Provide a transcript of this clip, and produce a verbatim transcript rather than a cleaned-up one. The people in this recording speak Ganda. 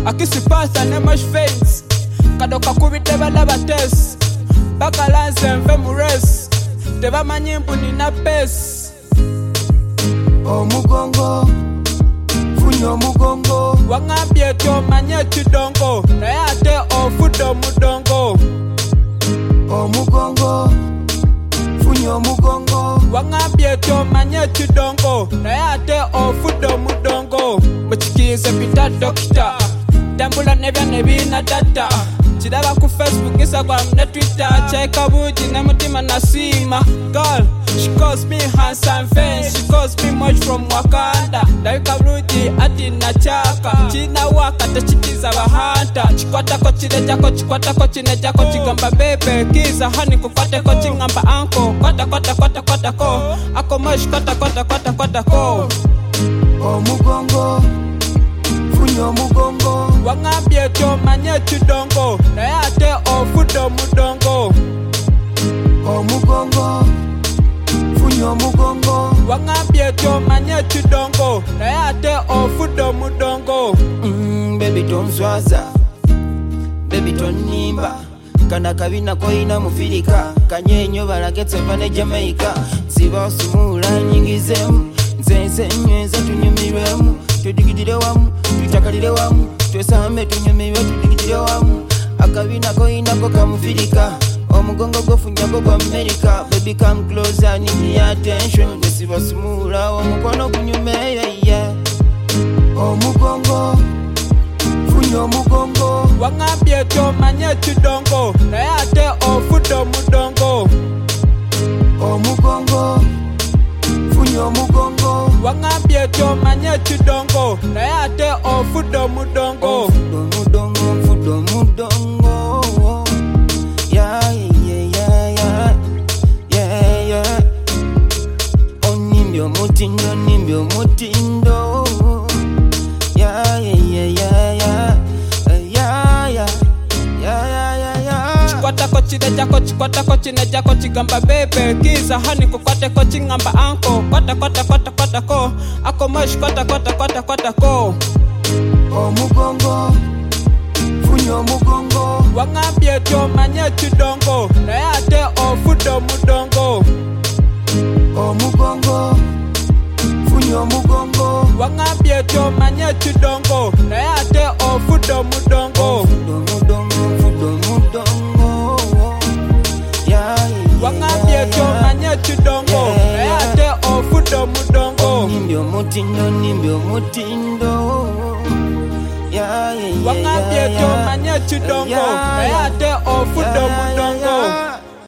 akisipasa ne much face kadoka kubite balaba test bakalanze mve mu race tebamanyi mbu nina pace omugongo funyo omugongo wangambye tomanye kidongo naye ate ofudde omudongo omugongo funyo omugongo wangambye tomanye kidongo naye ate ofudde omudongo mukikize pita dokita tambula nebya nebina data kiraba ku Facebook, Instagram ne Twitter cheka buji ne mutima nasima girl she calls me handsome face she calls me much from Wakanda ndabika buji ati nachaka china waka techikiza bahanta chikwata ko chireja ko chikwata ko chineja ko chigamba bebe kiza hani kukwate ko chingamba anko kwata kwata kwata kwata ko ako mosh kwata kwata kwata kwata ko omugongo funyo omugongo wangambye tomanye kidongo naye ate ofudde omudongo omugongo funyo omugongo wangambye tomanye kidongo naye ate ofudde omudongo mm, baby tonswaza baby tonimba kana kabina koina mufirika kanyenyo balagetse vane Jamaica siba osumula nyingizemu nzenze nyweza tunyumirwemu tudigidire wamu tutakalire wamu twesambe tunyumirwe tudigidire wamu akabina koina ko kamufirika omugongo gofunya go kwa America baby come closer I need your attention siba osumula omukono kunyume yeah omugongo funyo omugongo wangambye tomanye kidongo naye ate ofudde omudongo omugongo funyo omugongo wangambye tomanye kidongo naye ate ofudde omudongo omudongo ofudde omudongo yeah yeah yeah yeah yeah yeah onimbye omutindo nimbye omutindo yeah yeah yeah yeah yeah yeah yeah yeah chikwata ko chireja ko chikwata ko chineja ko chigamba bebe kiza hani kukwate ko chingamba anko kwata kwata kwata kwata ko ako mosh kwata kwata kwata kwata ko omugongo funyo omugongo wangambye tomanye kidongo naye ate ofudde omudongo omugongo funyo omugongo wangambye tomanye kidongo naye ate ofudde omudongo omudongo ofudde omudongo yeah wangambye tomanye kidongo naye ate ofudde omudongo nimbye omutindo nimbye omutindo yeah yeah wangambye tomanye kidongo naye ate ofudde omudongo